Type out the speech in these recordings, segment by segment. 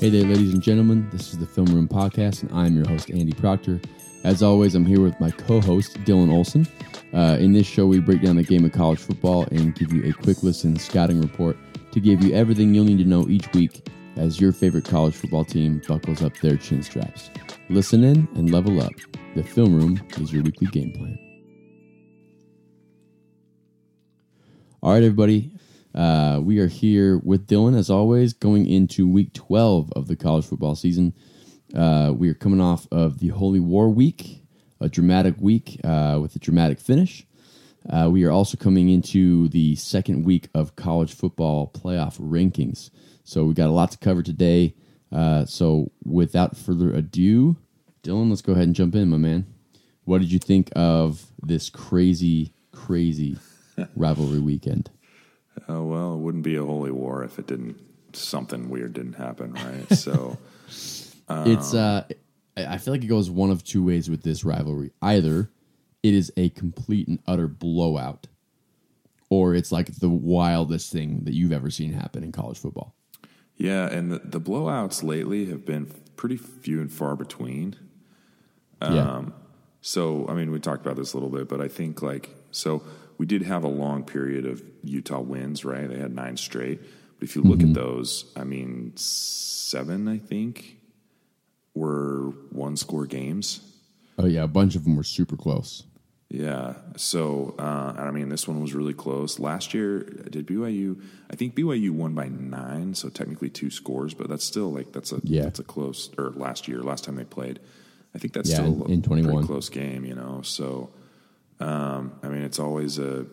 Hey there, ladies and gentlemen. This is the Film Room Podcast, and I'm your host, Andy Proctor. As always, I'm here with my co-host, Dylan Olson. In this show, we break down the game of college football and give you a quick listen scouting report to give you everything you'll need to know each week as your favorite college football team buckles up their chin straps. Listen in and level up. The Film Room is your weekly game plan. All right, everybody. We are here with Dylan, as always, going into week 12 of the college football season. We are coming off of the Holy War week, a dramatic week with a dramatic finish. We are also coming into the second week of college football playoff rankings. So we got a lot to cover today. So without further ado, Dylan, let's go ahead and jump in, my man. What did you think of this crazy rivalry weekend? Oh, well, it wouldn't be a holy war if something weird didn't happen, right? So it's I feel like it goes one of two ways with this rivalry. Either it is a complete and utter blowout, or it's like the wildest thing that you've ever seen happen in college football. Yeah, and the blowouts lately have been pretty few and far between. So, I mean, we talked about this a little bit, but I think we did have a long period of Utah wins, right? They had 9 straight. But if you look at those, I mean, 7, I think, were one-score games. Oh, yeah, a bunch of them were super close. Yeah, so, I mean, this one was really close. Last year, did BYU... I think BYU won by 9, so technically 2 scores, but that's still, that's a close... Or last time they played. I think that's still in 21. Pretty close game, you know, so... I mean, it's always a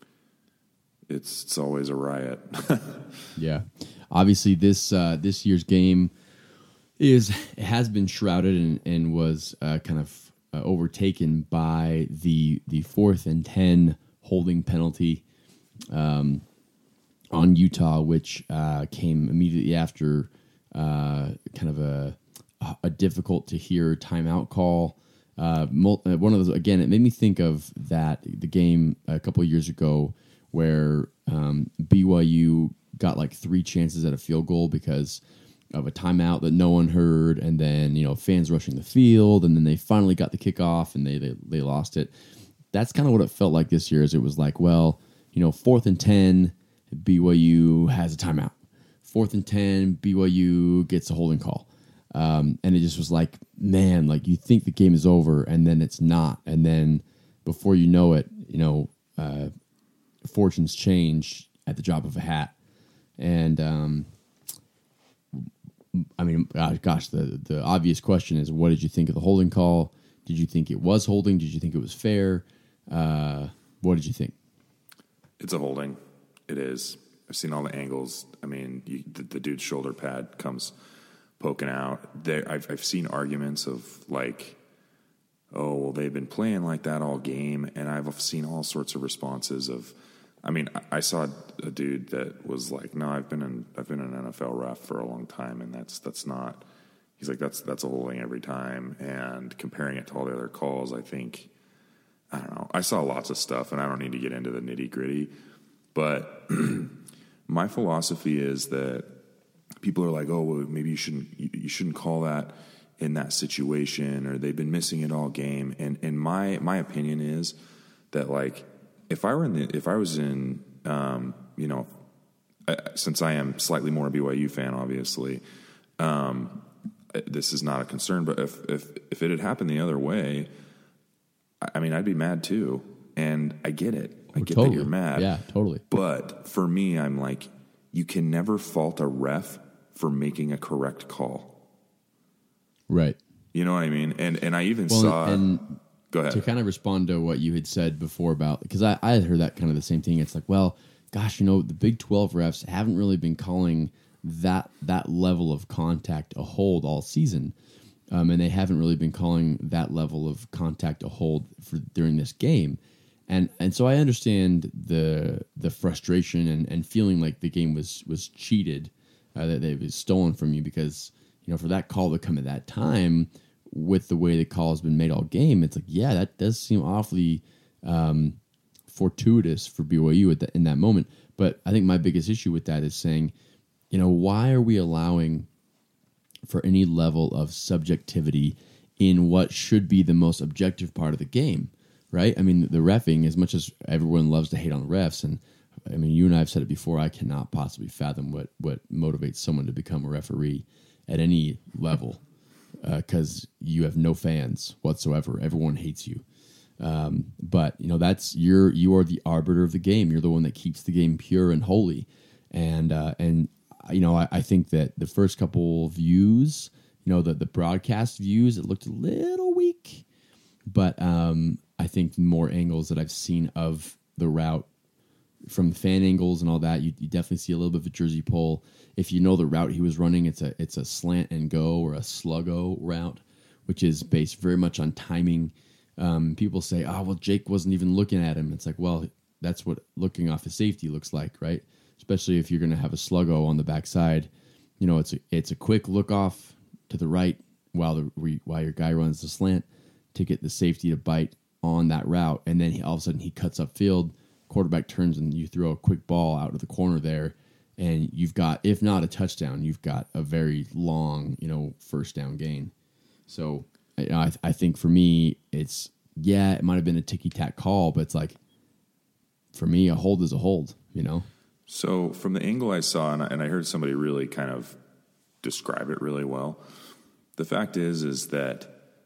riot. Yeah, obviously this year's game has been shrouded and was kind of overtaken by the 4th and 10 holding penalty on Utah, which came immediately after kind of a difficult to hear timeout call. One of those, again, it made me think of the game a couple of years ago where BYU got like 3 chances at a field goal because of a timeout that no one heard, and then fans rushing the field, and then they finally got the kickoff and they lost it. That's kind of what it felt like this year. Is it was like, well, 4th and 10, BYU has a timeout. 4th and 10, BYU gets a holding call. And it just was like, man, like you think the game is over and then it's not. And then before you know it, fortunes change at the drop of a hat. And, I mean, gosh, the obvious question is, what did you think of the holding call? Did you think it was holding? Did you think it was fair? What did you think? It's a holding. It is. I've seen all the angles. I mean, the dude's shoulder pad comes poking out. I've seen arguments of like, oh, well, they've been playing like that all game, and I've seen all sorts of responses of. I mean, I saw a dude that was like, no, I've been an NFL ref for a long time, and that's not. He's like, that's a holding every time, and comparing it to all the other calls, I think, I don't know. I saw lots of stuff, and I don't need to get into the nitty gritty, but my philosophy is that. People are like, oh, well, maybe you shouldn't call that in that situation, or they've been missing it all game. And my opinion is that, like, if I was in since I am slightly more a BYU fan, obviously, this is not a concern. But if it had happened the other way, I mean, I'd be mad too. And I get it. I get that you're mad. Yeah, totally. But for me, I'm like, you can never fault a ref for making a correct call. Right. You know what I mean? And I even saw... And go ahead. To kind of respond to what you had said before about... Because I had heard that kind of the same thing. It's like, well, gosh, the Big 12 refs haven't really been calling that level of contact a hold all season. And they haven't really been calling that level of contact a hold during this game. And so I understand the frustration and feeling like the game was cheated, that it was stolen from you, because for that call to come at that time with the way the call has been made all game, it's like, yeah, that does seem awfully fortuitous for BYU in that moment. But I think my biggest issue with that is saying, why are we allowing for any level of subjectivity in what should be the most objective part of the game, right? I mean, the reffing, as much as everyone loves to hate on the refs, and I mean, you and I have said it before, I cannot possibly fathom what motivates someone to become a referee at any level, because you have no fans whatsoever. Everyone hates you. But you know, you are the arbiter of the game. You're the one that keeps the game pure and holy. And you know, I think that the first couple views, you know, the broadcast views, it looked a little weak, but I think more angles that I've seen of the route from fan angles and all that, you definitely see a little bit of a jersey pull. If you know the route he was running, it's a slant and go or a sluggo route, which is based very much on timing. People say, "Oh, well, Jake wasn't even looking at him." It's like, well, that's what looking off a safety looks like, right? Especially if you're going to have a sluggo on the backside. You know, it's a quick look off to the right while your guy runs the slant to get the safety to bite on that route, and then all of a sudden he cuts upfield. Quarterback turns and you throw a quick ball out of the corner there, and you've got, if not a touchdown, you've got a very long, you know, first down gain. So I think for me, it might have been a ticky-tack call, but it's like, for me, a hold is a hold, you know? So from the angle I saw, and I heard somebody really kind of describe it really well, the fact is that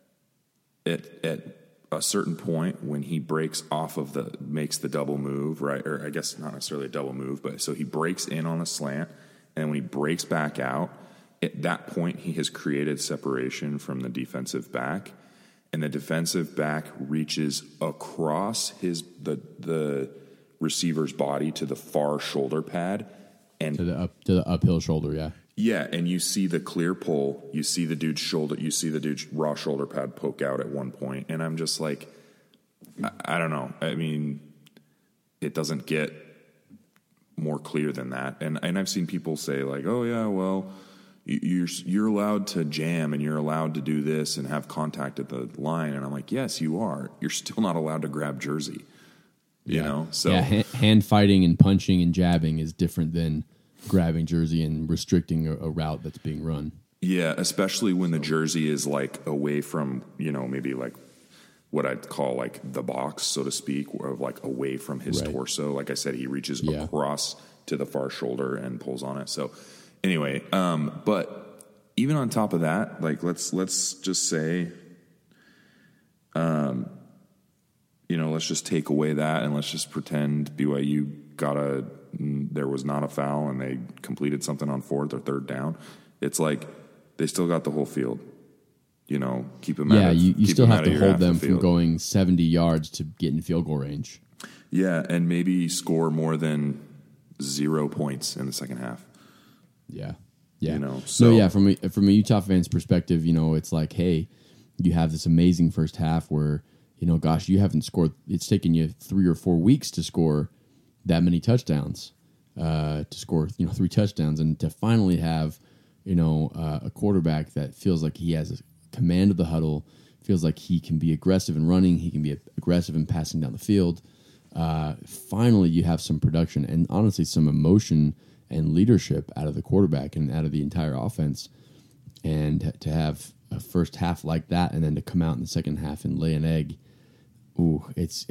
at a certain point when he breaks off of makes the double move, right? Or I guess not necessarily a double move, but so he breaks in on a slant, and when he breaks back out, at that point he has created separation from the defensive back, and the defensive back reaches across the receiver's body to the far shoulder pad, and to the uphill shoulder, yeah. Yeah, and you see the clear pull, you see the dude's shoulder, you see the dude's raw shoulder pad poke out at one point, and I'm just like, I don't know. I mean, it doesn't get more clear than that. And I've seen people say like, oh yeah, well, you're allowed to jam and you're allowed to do this and have contact at the line, and I'm like, yes, you are. You're still not allowed to grab jersey. You know, so hand fighting and punching and jabbing is different than grabbing jersey and restricting a route that's being run. Yeah, especially when the jersey is like away from, you know, maybe like what I'd call like the box, so to speak, or like away from his torso. Like I said, he reaches across to the far shoulder and pulls on it. So anyway, but even on top of that, like let's just say, you know, let's just take away that and let's just pretend BYU there was not a foul and they completed something on fourth or third down. It's like they still got the whole field. You know, keep them out of you still have to hold them from going 70 yards to get in field goal range. Yeah, and maybe score more than 0 points in the second half. Yeah. You know, from a Utah fan's perspective, you know, it's like, hey, you have this amazing first half where, you know, gosh, you haven't scored. It's taken you 3 or 4 weeks to score that many touchdowns, to score, you know, 3 touchdowns, and to finally have, you know, a quarterback that feels like he has a command of the huddle, feels like he can be aggressive in running, he can be aggressive in passing down the field. Finally, you have some production and honestly some emotion and leadership out of the quarterback and out of the entire offense. And to have a first half like that, and then to come out in the second half and lay an egg. Ooh, it's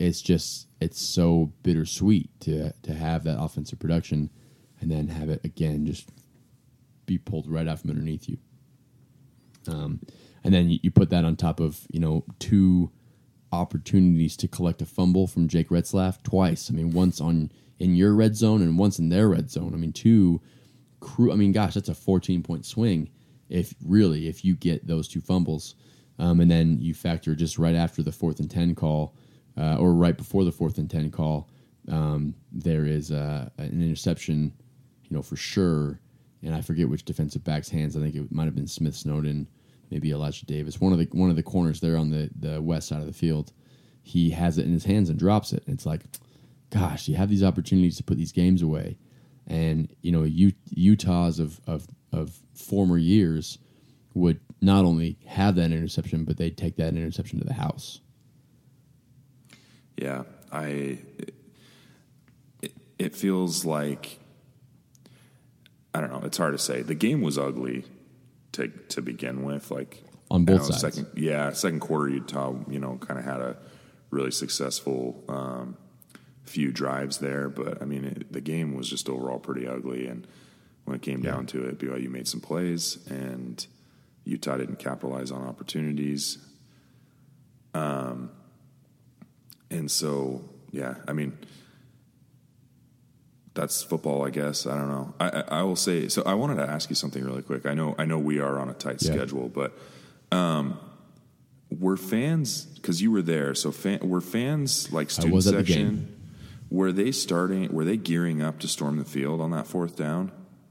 so bittersweet to have that offensive production and then have it again just be pulled right out from underneath you. And then you put that on top of, you know, 2 opportunities to collect a fumble from Jake Retzlaff twice. I mean, once in your red zone and once in their red zone. I mean, gosh, that's a 14-point swing if you get those 2 fumbles. And then you factor just right after the 4th and 10 call, or right before the 4th and 10 call, there is an interception, you know, for sure. And I forget which defensive back's hands. I think it might have been Smith Snowden, maybe Elijah Davis. One of the corners there on the west side of the field. He has it in his hands and drops it. And it's like, gosh, you have these opportunities to put these games away. And, you know, Utah's of former years would not only have that interception, but they'd take that interception to the house. Yeah, it feels like, I don't know, it's hard to say. The game was ugly. to begin with. Like on both sides. Second quarter, Utah, kind of had a really successful few drives there, but I mean, the game was just overall pretty ugly. And when it came down to it, BYU made some plays, and Utah didn't capitalize on opportunities. And so, yeah, I mean, that's football, I guess. I don't know. I will say, so I wanted to ask you something really quick. I know we are on a tight schedule, but were fans, because you were there, so were fans like student section? The game. Were they gearing up to storm the field on that fourth down?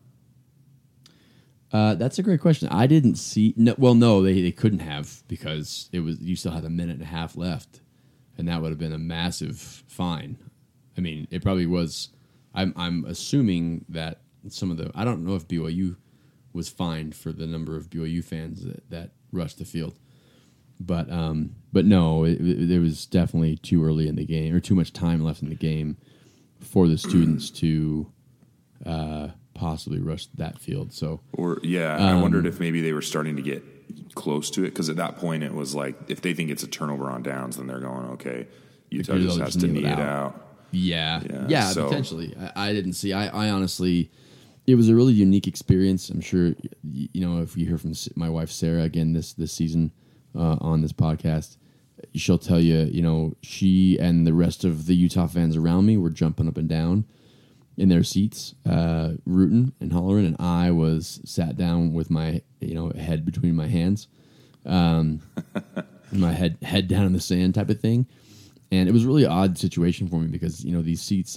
That's a great question. I didn't see. No, they couldn't have, because you still had a minute and a half left, and that would have been a massive fine. I mean, it probably was. I'm assuming that I don't know if BYU was fined for the number of BYU fans that rushed the field, but no, it was definitely too early in the game, or too much time left in the game for the students to possibly rush that field. So, I wondered if maybe they were starting to get close to it, because at that point it was like, if they think it's a turnover on downs, then they're going, okay, Utah just has to knee it out. Yeah, so, potentially. I didn't see. I honestly, it was a really unique experience. I'm sure, if you hear from my wife Sarah again this season on this podcast, she'll tell you, she and the rest of the Utah fans around me were jumping up and down in their seats, rooting and hollering, and I was sat down with my head between my hands, my head down in the sand type of thing. And it was a really odd situation for me, because these seats,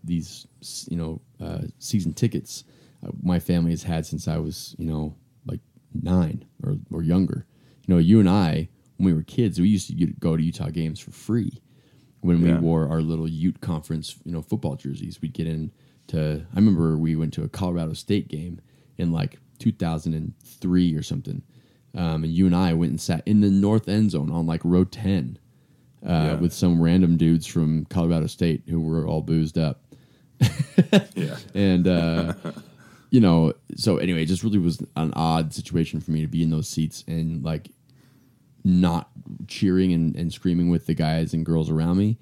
season tickets my family has had since I was like 9 or younger. You and I, when we were kids, we used to go to Utah games for free. When we wore our little Ute conference football jerseys, we'd get in. I remember we went to a Colorado State game in like 2003 or something, and you and I went and sat in the north end zone on like row 10 with some random dudes from Colorado State who were all boozed up. And so anyway, it just really was an odd situation for me to be in those seats and like not cheering and screaming with the guys and girls around me.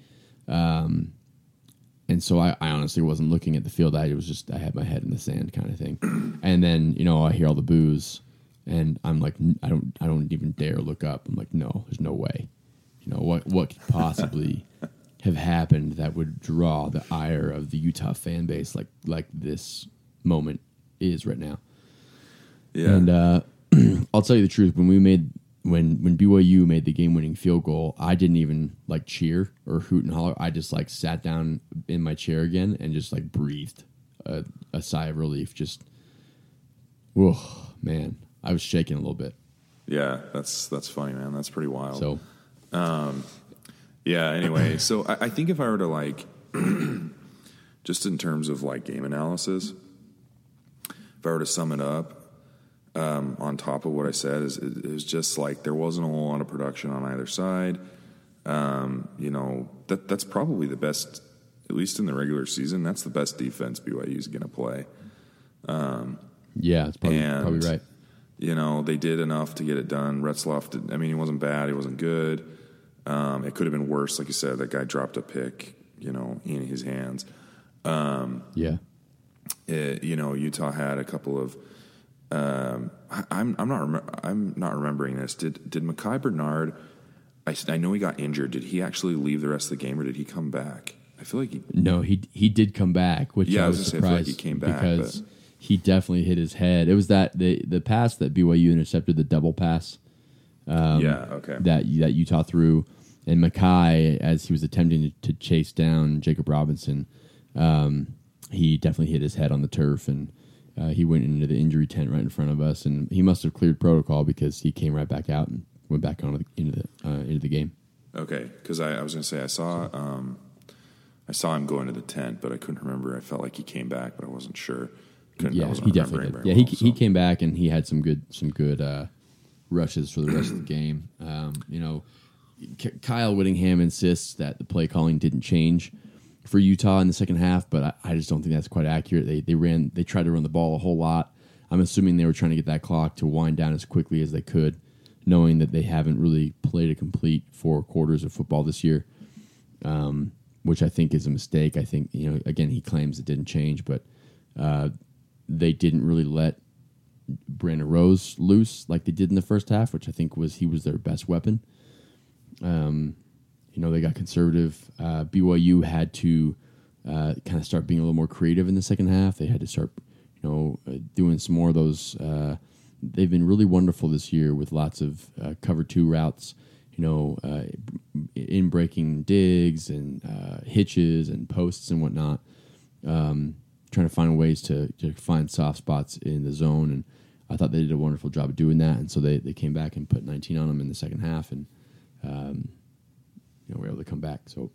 And so I honestly wasn't looking at the field. I had my head in the sand kind of thing. And then, I hear all the boos, and I'm like, I don't even dare look up. I'm like, no, there's no way. What could possibly have happened that would draw the ire of the Utah fan base like this moment is right now. Yeah. And I'll tell you the truth, when BYU made the game-winning field goal, I didn't even like cheer or hoot and holler. I just like sat down in my chair again and just like breathed a sigh of relief. Just, whoa, man, I was shaking a little bit. Yeah, that's funny, man. That's pretty wild. So, anyway, so I think if I were to like, just in terms of like game analysis, if I were to sum it up, on top of what I said, it was just like there wasn't a whole lot of production on either side. That's probably the best, at least in the regular season. That's the best defense BYU is going to play. It's probably right. They did enough to get it done. Retzloff he wasn't bad. He wasn't good. It could have been worse. Like you said, that guy dropped a pick, in his hands. Utah had a couple of, I'm not remembering this. Did Mekhi Bernard, I know he got injured. Did he actually leave the rest of the game, or did he come back? I feel like he did come back, which I was surprised, I feel like he came back because he definitely hit his head. It was that the pass that BYU intercepted, the double pass. That Utah threw, and Mekhi, as he was attempting to chase down Jacob Robinson, he definitely hit his head on the turf, and he went into the injury tent right in front of us, and he must have cleared protocol because he came right back out and went back into the game. Okay, because I was going to say I saw him go into the tent, but I couldn't remember. I felt like he came back, but I wasn't sure. He definitely did. Yeah, he came back and he had some good rushes for the rest of the game. Kyle Whittingham insists that the play calling didn't change for Utah in the second half, but I just don't think that's quite accurate. They tried to run the ball a whole lot. I'm assuming they were trying to get that clock to wind down as quickly as they could, knowing that they haven't really played a complete 4 quarters of football this year, which I think is a mistake. I think, again, he claims it didn't change, but they didn't really let Brandon Rose loose like they did in the first half, which I think he was their best weapon. They got conservative. BYU had to kind of start being a little more creative in the second half. They had to start, doing some more of those. They've been really wonderful this year with lots of cover 2 routes, in breaking digs and hitches and posts and whatnot. Trying to find ways to find soft spots in the zone, and I thought they did a wonderful job of doing that. And so they came back and put 19 on them in the second half, and were able to come back. So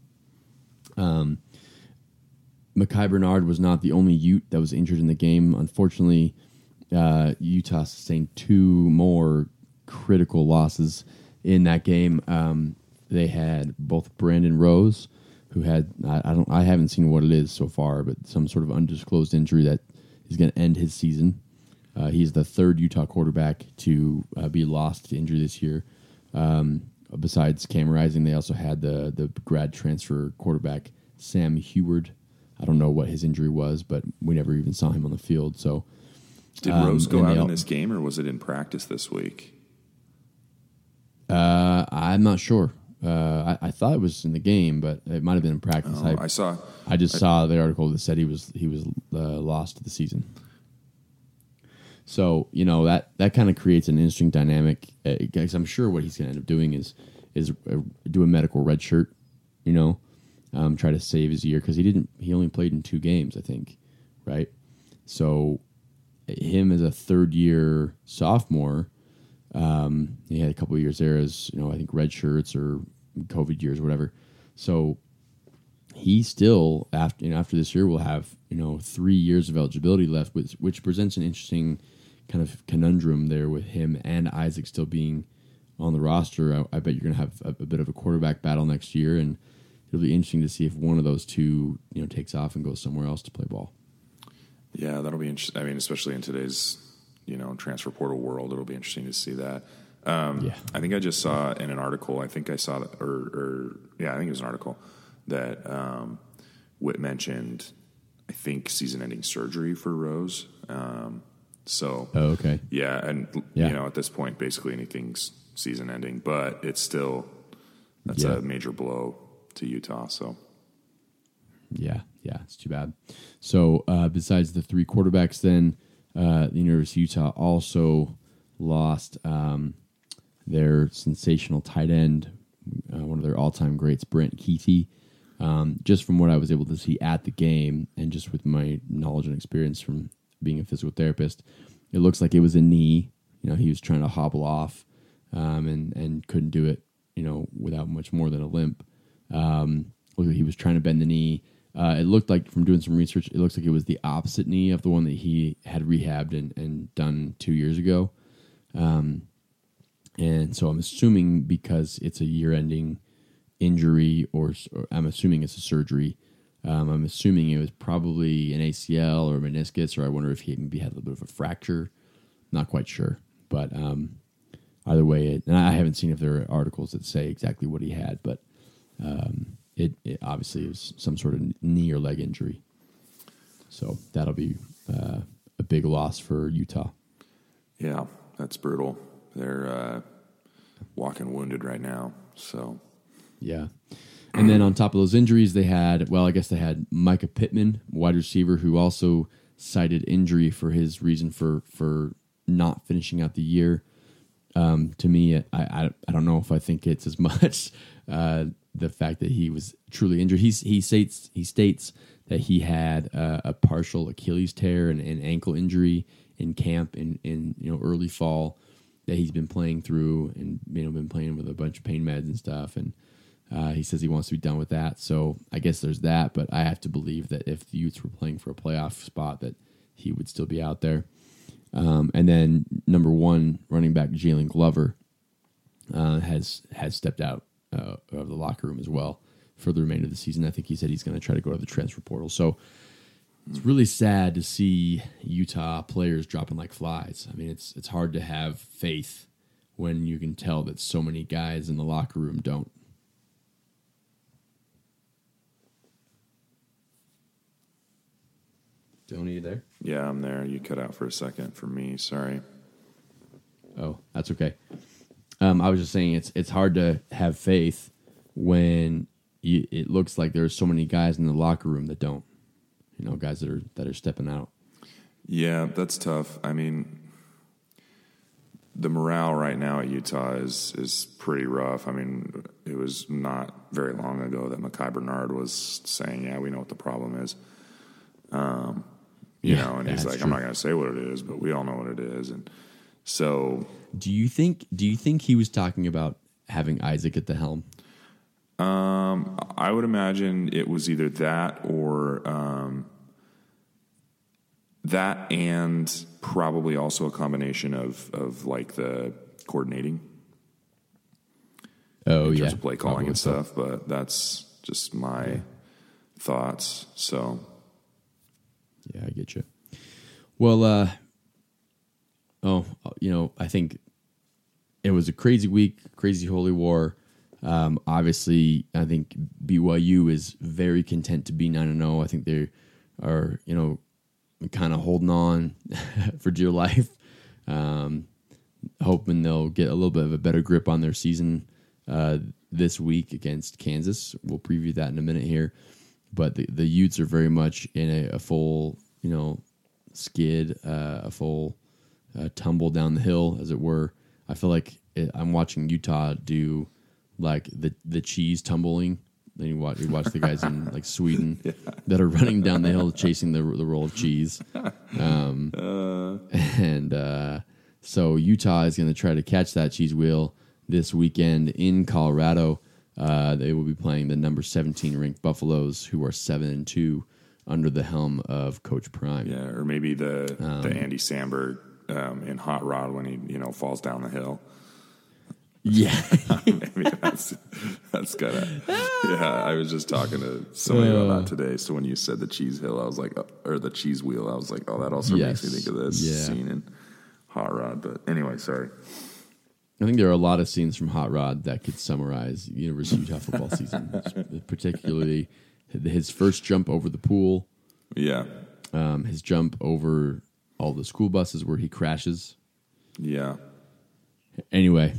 Mekhi Bernard was not the only Ute that was injured in the game. Unfortunately, Utah sustained 2 more critical losses in that game. They had both Brandon Rose, who had I haven't seen what it is so far, but some sort of undisclosed injury that is going to end his season. He's the 3rd Utah quarterback to be lost to injury this year. Besides Cam Rising, they also had the grad transfer quarterback Sam Heward. I don't know what his injury was, but we never even saw him on the field. So, did Rose go out in this game, or was it in practice this week? I'm not sure. I thought it was in the game, but it might have been in practice. I just saw the article that said he was lost to the season. So that kind of creates an interesting dynamic. Because I'm sure what he's going to end up doing is do a medical red shirt, try to save his year, because he only played in 2 games, I think, right? So him as a 3rd-year sophomore, he had a couple of years there as I think red shirts or COVID years or whatever. So he still after this year will have 3 years of eligibility left, which presents an interesting kind of conundrum there with him and Isaac still being on the roster. I bet you're going to have a bit of a quarterback battle next year, and it'll be interesting to see if one of those two takes off and goes somewhere else to play ball. Yeah, that'll be interesting. I mean, especially in today's transfer portal world, it'll be interesting to see that. I think I just saw in an article. I think I saw that, I think it was an article that Whit mentioned. I think season-ending surgery for Rose. Okay. Yeah, and at this point, basically anything's season-ending, but it's still that's a major blow to Utah. So. Yeah, it's too bad. So besides the 3 quarterbacks, then the University of Utah also lost their sensational tight end, one of their all-time greats, Brent Keithy. Just from what I was able to see at the game, and just with my knowledge and experience from being a physical therapist, it looks like it was a knee. He was trying to hobble off and couldn't do it, without much more than a limp. He was trying to bend the knee. It looked like, from doing some research, it looks like it was the opposite knee of the one that he had rehabbed and done 2 years ago. And so I'm assuming, because it's a year-ending injury, or I'm assuming it's a surgery, I'm assuming it was probably an ACL or a meniscus, or I wonder if he maybe had a little bit of a fracture. Not quite sure. But either way, and I haven't seen if there are articles that say exactly what he had, but it obviously was some sort of knee or leg injury. So that'll be a big loss for Utah. Yeah, that's brutal. They're walking wounded right now. So yeah. And then on top of those injuries, they had Micah Pittman, wide receiver, who also cited injury for his reason for not finishing out the year. To me, I don't know if I think it's as much the fact that he was truly injured. He states that he had a partial Achilles tear and an ankle injury in camp in early fall that he's been playing through, and been playing with a bunch of pain meds and stuff, and he says he wants to be done with that. So I guess there's that, but I have to believe that if the Utes were playing for a playoff spot, that he would still be out there. And then number 1 running back Jalen Glover has stepped out of the locker room as well for the remainder of the season. I think he said he's going to try to go to the transfer portal. So it's really sad to see Utah players dropping like flies. I mean, it's hard to have faith when you can tell that so many guys in the locker room don't. Tony, you there? Yeah, I'm there. You cut out for a second for me. Sorry. Oh, that's okay. I was just saying it's hard to have faith when it looks like there's so many guys in the locker room that don't. You know, guys that are stepping out. Yeah, that's tough. I mean, the morale right now at Utah is pretty rough. I mean, it was not very long ago that Mekhi Bernard was saying, "Yeah, we know what the problem is." You know, and he's like, true. "I'm not going to say what it is, but we all know what it is." And so, Do you think he was talking about having Isaac at the helm? I would imagine it was either that or that, and probably also a combination of like the coordinating. Oh, in yeah, terms of play calling probably and so. stuff, but that's just my thoughts. So, Yeah, I get you. Well, I think it was a crazy week, crazy holy war. Obviously, I think BYU is very content to be 9-0. I think they are, kind of holding on for dear life, hoping they'll get a little bit of a better grip on their season this week against Kansas. We'll preview that in a minute here. But the Utes are very much in a full, skid, a full tumble down the hill, as it were. I feel like I'm watching Utah do like the cheese tumbling. Then you watch the guys in like Sweden that are running down the hill chasing the roll of cheese. So Utah is going to try to catch that cheese wheel this weekend in Colorado. They will be playing the number 17 ranked Buffaloes, who are 7-2 under the helm of Coach Prime. yeah, or maybe the Andy Samberg in Hot Rod when he falls down the hill. Yeah, Maybe that's kind of I was just talking to somebody about that today. So when you said the cheese hill, I was like, or the cheese wheel, I was like, oh, that also makes me think of this scene in Hot Rod. But anyway, sorry. I think there are a lot of scenes from Hot Rod that could summarize University of Utah football season, particularly his first jump over the pool. Yeah, his jump over all the school buses where he crashes. yeah. Anyway,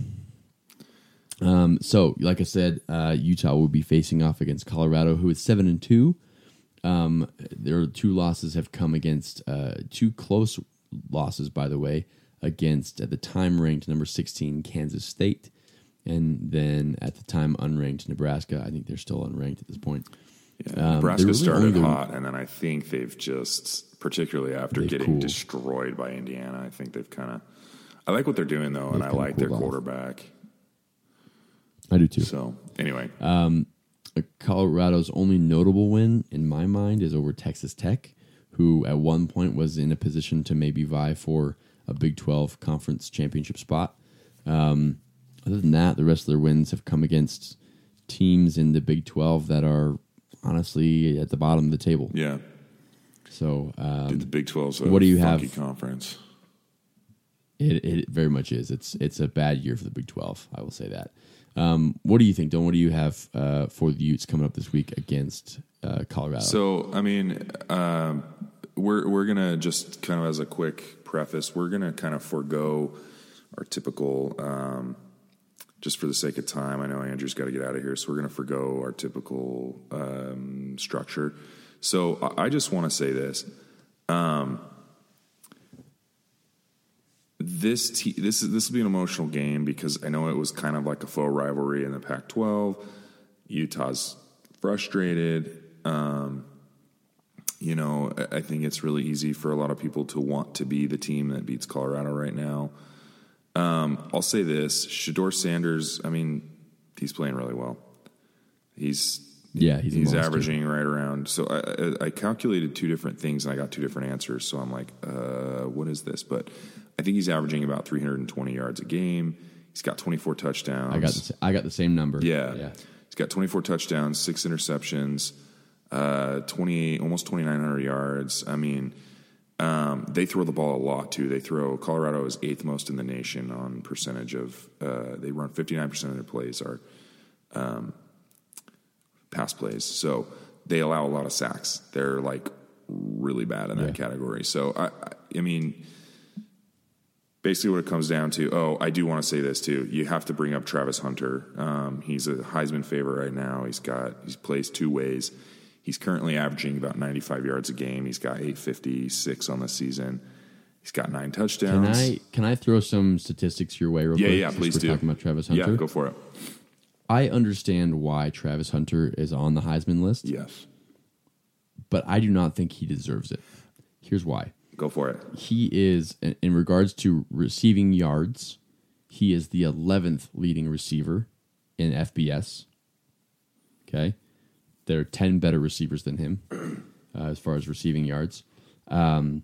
so like I said, Utah will be facing off against Colorado, who is 7-2. Their two losses have come against two close losses, by the way, against at the time ranked number 16 Kansas State, and then at the time unranked Nebraska. I think they're still unranked at this point. Yeah, Nebraska really started hot, and then I think they've just, particularly after getting destroyed by Indiana, I think they've kind of. I like what they're doing though, and I like their quarterback. I do too. So anyway, Colorado's only notable win in my mind is over Texas Tech, who at one point was in a position to maybe vie for a Big 12 conference championship spot. Other than that, the rest of their wins have come against teams in the Big 12 that are honestly at the bottom of the table. Yeah. So, the Big 12's a what do you funky have? Conference. It very much is. It's a bad year for the Big 12. I will say that. What do you think, Don? What do you have for the Utes coming up this week against Colorado? So, I mean, we're gonna just kind of as a quick preface, we're gonna kind of forego our typical. Just for the sake of time, I know Andrew's got to get out of here, so we're going to forgo our typical structure. So I just want to say this: this will be an emotional game because I know it was kind of like a faux rivalry in the Pac-12. Utah's frustrated. I think it's really easy for a lot of people to want to be the team that beats Colorado right now. I'll say this: Shedeur Sanders. I mean, he's playing really well. He's averaging right around. So I calculated two different things and I got two different answers. So I'm like, what is this? But I think he's averaging about 320 yards a game. He's got 24 touchdowns. I got the same number. Yeah. He's got 24 touchdowns, 6 interceptions. 28, almost 2,900 yards. I mean, they throw the ball a lot too. Colorado is 8th most in the nation on percentage of. They run 59% of their plays are pass plays. So they allow a lot of sacks. They're like really bad in that category. So I mean, basically what it comes down to. I do want to say this too. You have to bring up Travis Hunter. He's a Heisman favorite right now. He plays two ways. He's currently averaging about 95 yards a game. He's got 856 on the season. He's got 9 touchdowns. Can I throw some statistics your way real quick? Yeah, please do. We're talking about Travis Hunter. Yeah, go for it. I understand why Travis Hunter is on the Heisman list. Yes. But I do not think he deserves it. Here's why. Go for it. He is, in regards to receiving yards, he is the 11th leading receiver in FBS. Okay? There are 10 better receivers than him as far as receiving yards. When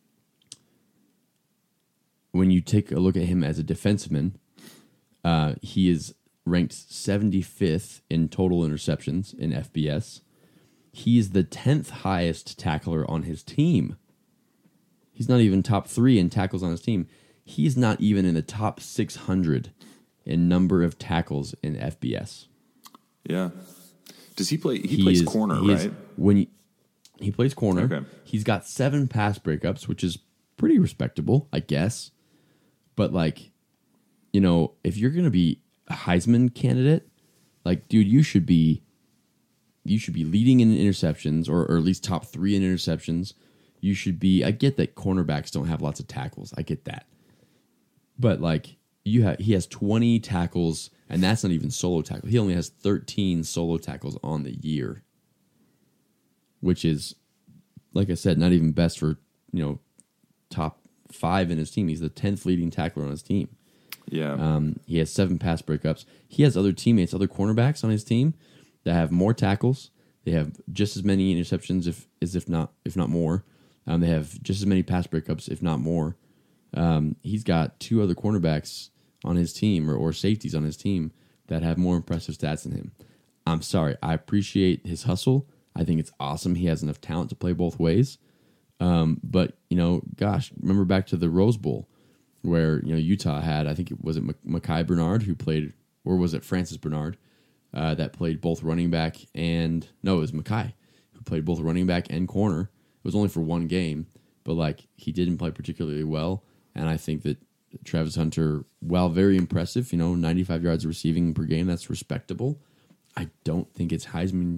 you take a look at him as a defenseman, he is ranked 75th in total interceptions in FBS. He is the 10th highest tackler on his team. He's not even top 3 in tackles on his team. He's not even in the top 600 in number of tackles in FBS. Yeah. Does he play? He plays corner, right? He plays corner. Okay. He's got 7 pass breakups, which is pretty respectable, I guess. But like, if you're gonna be a Heisman candidate, like, dude, you should be leading in interceptions, or at least top 3 in interceptions. You should be. I get that cornerbacks don't have lots of tackles. I get that, but like he has 20 tackles, and that's not even solo tackles. He only has 13 solo tackles on the year, which is, like I said, not even best for top 5 in his team. He's the 10th leading tackler on his team. Yeah. He has 7 pass breakups. He has other teammates, other cornerbacks on his team that have more tackles. They have just as many interceptions, if not more. They have just as many pass breakups, if not more. He's got 2 other cornerbacks on his team, or safeties on his team, that have more impressive stats than him. I'm sorry. I appreciate his hustle. I think it's awesome. He has enough talent to play both ways. But gosh, remember back to the Rose Bowl where Utah had, I think it was Mekhi Bernard who played, or was it Francis Bernard that played both running back and it was Mekhi who played both running back and corner. It was only for one game, but like he didn't play particularly well. And I think that Travis Hunter, while very impressive, 95 yards receiving per game, that's respectable. I don't think it's Heisman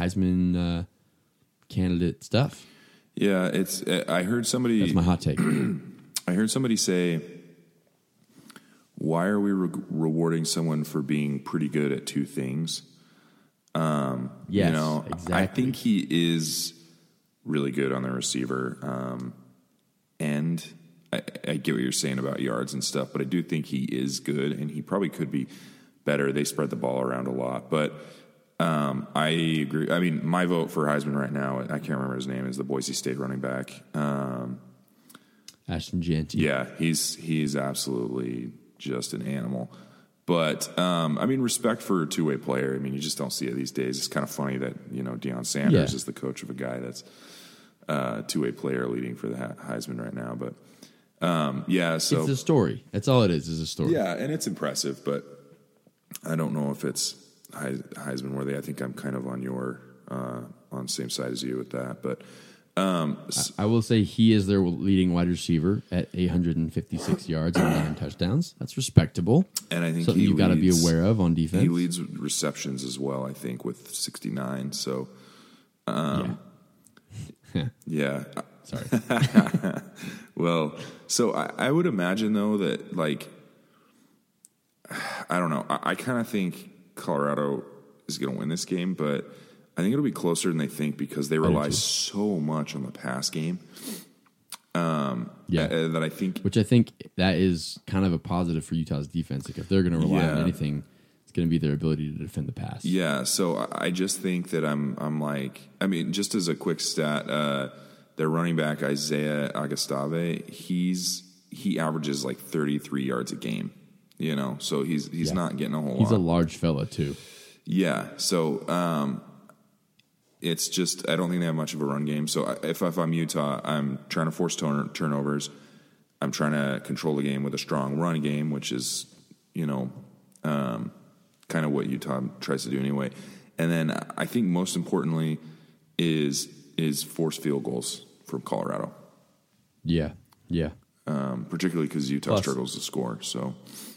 candidate stuff. Yeah, I heard somebody. That's my hot take. I heard somebody say, "Why are we rewarding someone for being pretty good at 2 things?" Yes, exactly. I think he is really good on the receiver, and I get what you're saying about yards and stuff, but I do think he is good, and he probably could be better. They spread the ball around a lot, but I agree. I mean, my vote for Heisman right now, I can't remember his name, is the Boise State running back. Ashton Jeanty. Yeah, he's absolutely just an animal. But, I mean, respect for a two-way player. I mean, you just don't see it these days. It's kind of funny that, Deion Sanders is the coach of a guy that's a two-way player leading for the Heisman right now. But, so... It's a story. That's all it is a story. Yeah, and it's impressive, but I don't know if it's Heisman worthy. I think I'm kind of on the same side as you with that. But I will say he is their leading wide receiver at 856 yards and 9 touchdowns. That's respectable. And I think something you've got to be aware of on defense. He leads receptions as well, I think, with 69. So, yeah. Sorry. Well, so I would imagine, though, that, like, I don't know. I kind of think Colorado is going to win this game, but I think it'll be closer than they think because they rely so much on the pass game. That I think... Which I think that is kind of a positive for Utah's defense. Like if they're going to rely on anything, it's going to be their ability to defend the pass. Yeah, so I just think that I'm like... I mean, just as a quick stat, their running back, Isaiah Agustave, he averages like 33 yards a game. So he's not getting a whole lot. He's a large fella, too. Yeah, so... it's just I don't think they have much of a run game. So if I'm Utah, I'm trying to force turnovers. I'm trying to control the game with a strong run game, which is, kind of what Utah tries to do anyway. And then I think most importantly is force field goals from Colorado. Yeah. Particularly because Utah struggles to score. So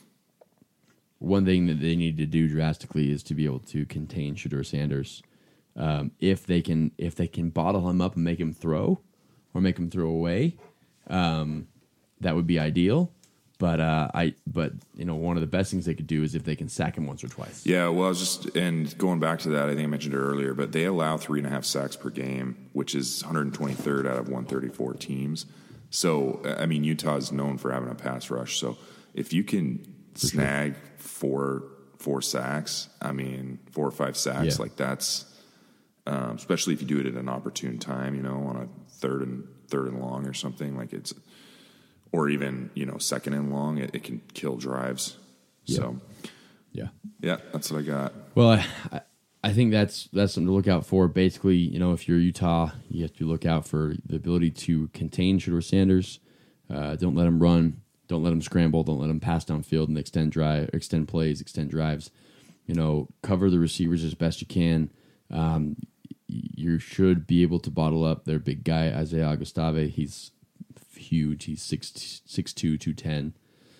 one thing that they need to do drastically is to be able to contain Shedeur Sanders. If they can bottle him up and make him throw, or make him throw away, that would be ideal. But one of the best things they could do is if they can sack him once or twice. Yeah, well, and going back to that, I think I mentioned it earlier, but they allow 3.5 sacks per game, which is 123rd out of 134 teams. So, I mean, Utah is known for having a pass rush. So, if you can snag four sacks, 4 or 5 sacks, like that's, especially if you do it at an opportune time, on a third and long or something, like it's, or even, second and long, it can kill drives. Yeah. So, yeah, that's what I got. Well, I think that's something to look out for. Basically, if you're Utah, you have to look out for the ability to contain Shedeur Sanders. Don't let him run. Don't let him scramble. Don't let him pass downfield and extend plays, extend drives. Cover the receivers as best you can. You should be able to bottle up their big guy, Isaiah Augustave. He's huge. He's 6'2", 210.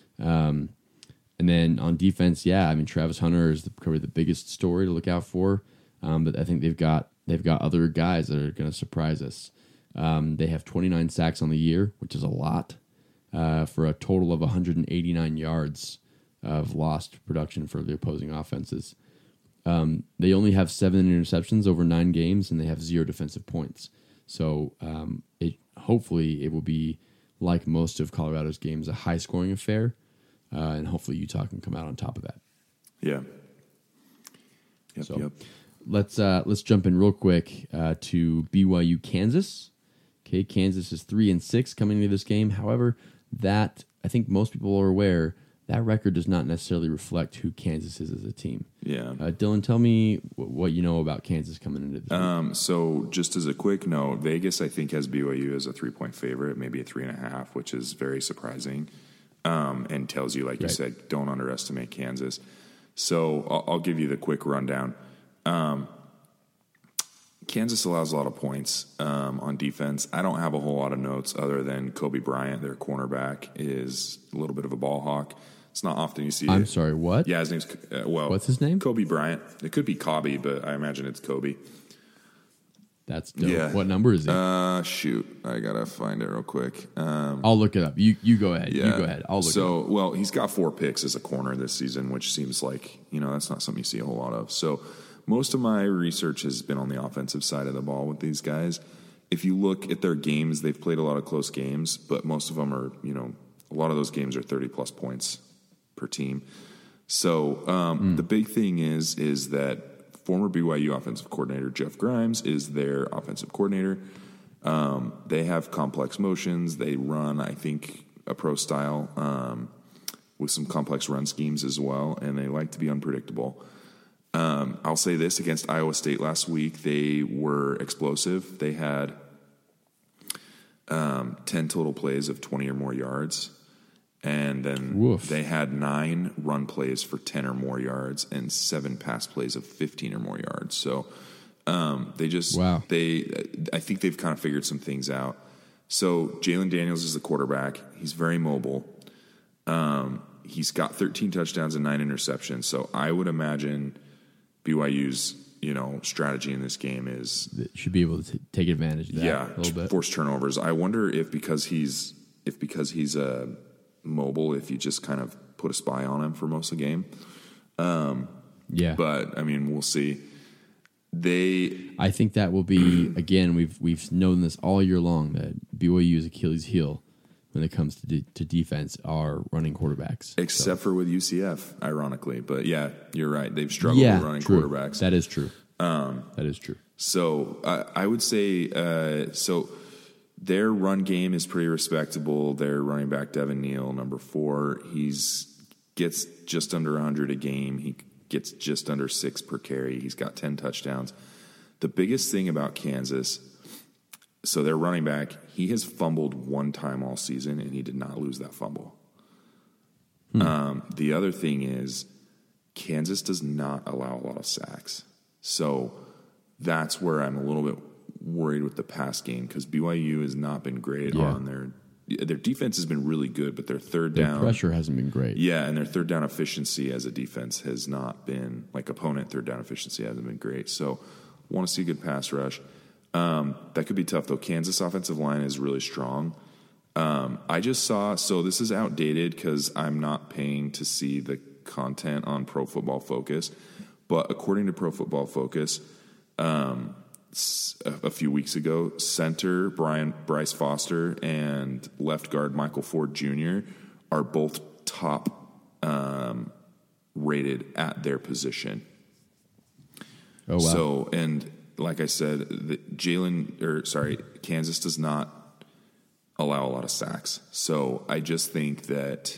And then on defense, Travis Hunter is probably the biggest story to look out for. But I think they've got other guys that are going to surprise us. They have 29 sacks on the year, which is a lot, for a total of 189 yards of lost production for the opposing offenses. They only have 7 interceptions over 9 games, and they have 0 defensive points. So hopefully it will be, like most of Colorado's games, a high-scoring affair, and hopefully Utah can come out on top of that. Yeah. Yep. Let's jump in real quick to BYU Kansas. Okay, Kansas is 3-6 coming into this game. However, that I think most people are aware that record does not necessarily reflect who Kansas is as a team. Yeah. Dylan, tell me what you know about Kansas coming into this game. So just as a quick note, Vegas, I think, has BYU as a 3-point favorite, maybe a 3.5, which is very surprising, and tells you, like you said, don't underestimate Kansas. So I'll give you the quick rundown. Kansas allows a lot of points on defense. I don't have a whole lot of notes other than Kobe Bryant, their cornerback, is a little bit of a ball hawk. It's not often you see it. I'm sorry, what? Yeah, his name's, what's his name? Kobe Bryant. It could be Kobe, but I imagine it's Kobe. That's dope. Yeah. What number is it? Shoot. I got to find it real quick. I'll look it up. You go ahead. Yeah. You go ahead. I'll look it up. Well, he's got 4 picks as a corner this season, which seems like, that's not something you see a whole lot of. So most of my research has been on the offensive side of the ball with these guys. If you look at their games, they've played a lot of close games, but most of them are, a lot of those games are 30-plus points per team. So the big thing is that former BYU offensive coordinator Jeff Grimes is their offensive coordinator. They have complex motions. They run, I think, a pro style with some complex run schemes as well, and they like to be unpredictable. I'll say this, against Iowa State last week, they were explosive. They had 10 total plays of 20 or more yards. And then they had 9 run plays for 10 or more yards and 7 pass plays of 15 or more yards. So they just I think they've kind of figured some things out. So Jalen Daniels is the quarterback. He's very mobile. He's got 13 touchdowns and 9 interceptions. So I would imagine BYU's strategy in this game is that should be able to take advantage of that a little bit. Force turnovers. I wonder if because he's mobile, if you just kind of put a spy on him for most of the game. But we'll see. I think that will be again. We've known this all year long that BYU's Achilles heel when it comes to defense are running quarterbacks, except for with UCF, ironically. But yeah, you're right. They've struggled with running quarterbacks. That is true. That is true. So I would say their run game is pretty respectable. Their running back, Devin Neal, number 4, gets just under 100 a game. He gets just under 6 per carry. He's got 10 touchdowns. The biggest thing about Kansas, so their running back, he has fumbled one time all season, and he did not lose that fumble. The other thing is Kansas does not allow a lot of sacks. So that's where I'm a little bit worried with the pass game, because BYU has not been great on their defense has been really good, but their third down pressure hasn't been great. Yeah, and their third down efficiency as a defense has not been, like, opponent third down efficiency hasn't been great. So want to see a good pass rush. That could be tough, though. Kansas offensive line is really strong. I just saw, so this is outdated because I'm not paying to see the content on Pro Football Focus, but according to Pro Football Focus, a few weeks ago, center Bryce Foster and left guard Michael Ford Jr. are both top rated at their position. Oh, wow. So, and like I said, Kansas does not allow a lot of sacks. So I just think that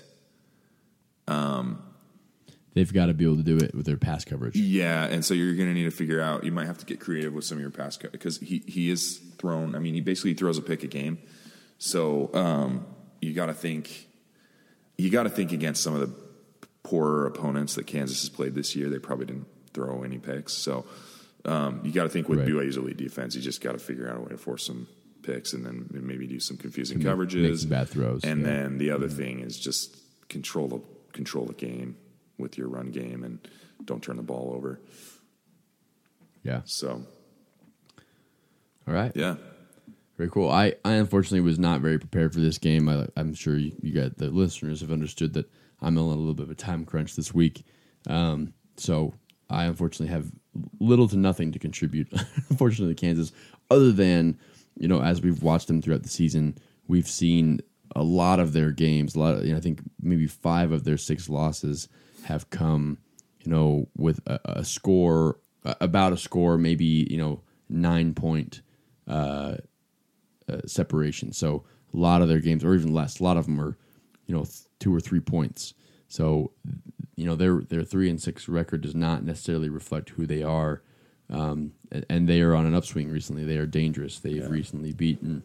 they've got to be able to do it with their pass coverage. Yeah, and so you're going to need to figure out, you might have to get creative with some of your pass coverage, because he is thrown, I mean, he basically throws a pick a game. So you got to think against some of the poorer opponents that Kansas has played this year. They probably didn't throw any picks. So you got to think with BYU's elite defense, you just got to figure out a way to force some picks and then maybe do some confusing coverages. Make some bad throws. And then the other thing is just control the game with your run game and don't turn the ball over. Yeah. So. All right. Yeah. Very cool. I unfortunately was not very prepared for this game. I'm sure you got the listeners have understood that I'm on a little bit of a time crunch this week. So I unfortunately have little to nothing to contribute, unfortunately, to Kansas, other than, as we've watched them throughout the season, we've seen a lot of their games. I think maybe 5 of their 6 losses have come, with a score, about a score, maybe 9-point separation. So a lot of their games, or even less, a lot of them are 2 or 3 points. So their 3-6 record does not necessarily reflect who they are, and they are on an upswing recently. They are dangerous. They've recently beaten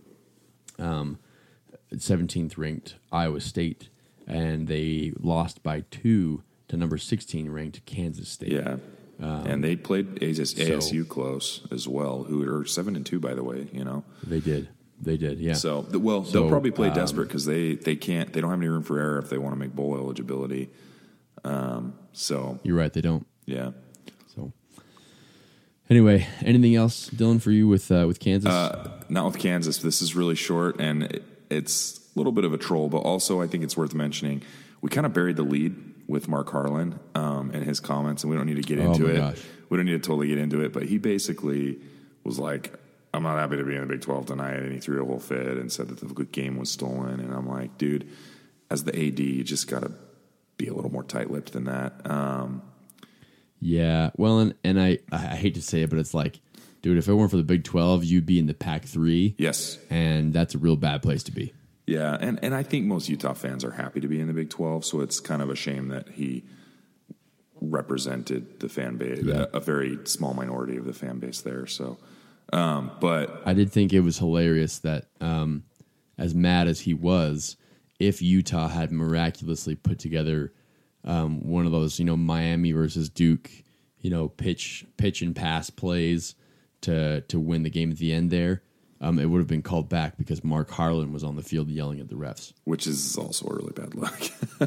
17th ranked Iowa State, and they lost by 2 to number 16 ranked Kansas State. Yeah. And they played ASU close as well, who are 7-2, by the way. They did. Yeah. So they'll probably play desperate because they don't have any room for error if they want to make bowl eligibility. So you're right, they don't. Yeah. So anyway, anything else, Dylan, for you with Kansas? Not with Kansas. This is really short, and it's a little bit of a troll, but also I think it's worth mentioning. We kind of buried the lead with Mark Harlan and his comments, and we don't need to get into it. Gosh. We don't need to totally get into it, but he basically was like, I'm not happy to be in the Big 12 tonight, and he threw a whole fit and said that the game was stolen, and I'm like, dude, as the AD, you just got to be a little more tight-lipped than that. Yeah, well, and I hate to say it, but it's like, dude, if it weren't for the Big 12, you'd be in the Pac-3. Yes. And that's a real bad place to be. Yeah, and I think most Utah fans are happy to be in the Big 12, so it's kind of a shame that he represented the fan base, a very small minority of the fan base there. So, but I did think it was hilarious that as mad as he was, if Utah had miraculously put together one of those, Miami versus Duke, pitch and pass plays to win the game at the end there, it would have been called back because Mark Harlan was on the field yelling at the refs. Which is also a really bad look.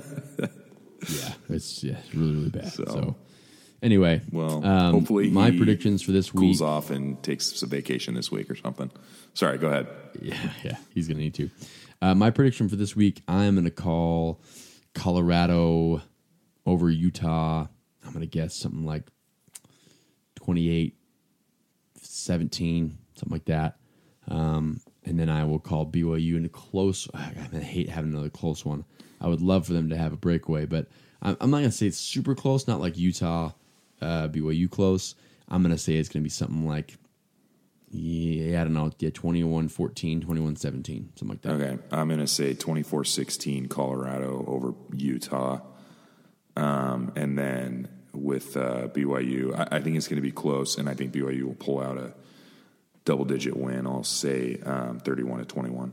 It's really, really bad. So anyway, well, hopefully my predictions for this week cools off and takes some vacation this week or something. Sorry, go ahead. Yeah, he's going to need to. My prediction for this week, I'm going to call Colorado over Utah. I'm going to guess something like 28-17, something like that. And then I will call BYU in a close. I hate having another close one. I would love for them to have a breakaway, but I'm not going to say it's super close, not like Utah, BYU close. I'm going to say it's going to be something like, I don't know, 21-14, 21-17, something like that. Okay, I'm going to say 24-16 Colorado over Utah. And then with BYU. I think it's going to be close, and I think BYU will pull out a double-digit win. I'll say 31-21.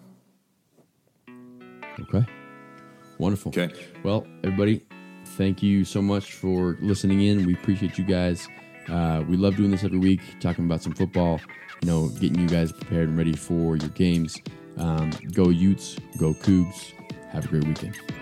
Okay. Wonderful. Okay. Well, everybody, thank you so much for listening in. We appreciate you guys. We love doing this every week, talking about some football, getting you guys prepared and ready for your games. Go Utes, go Cougs. Have a great weekend.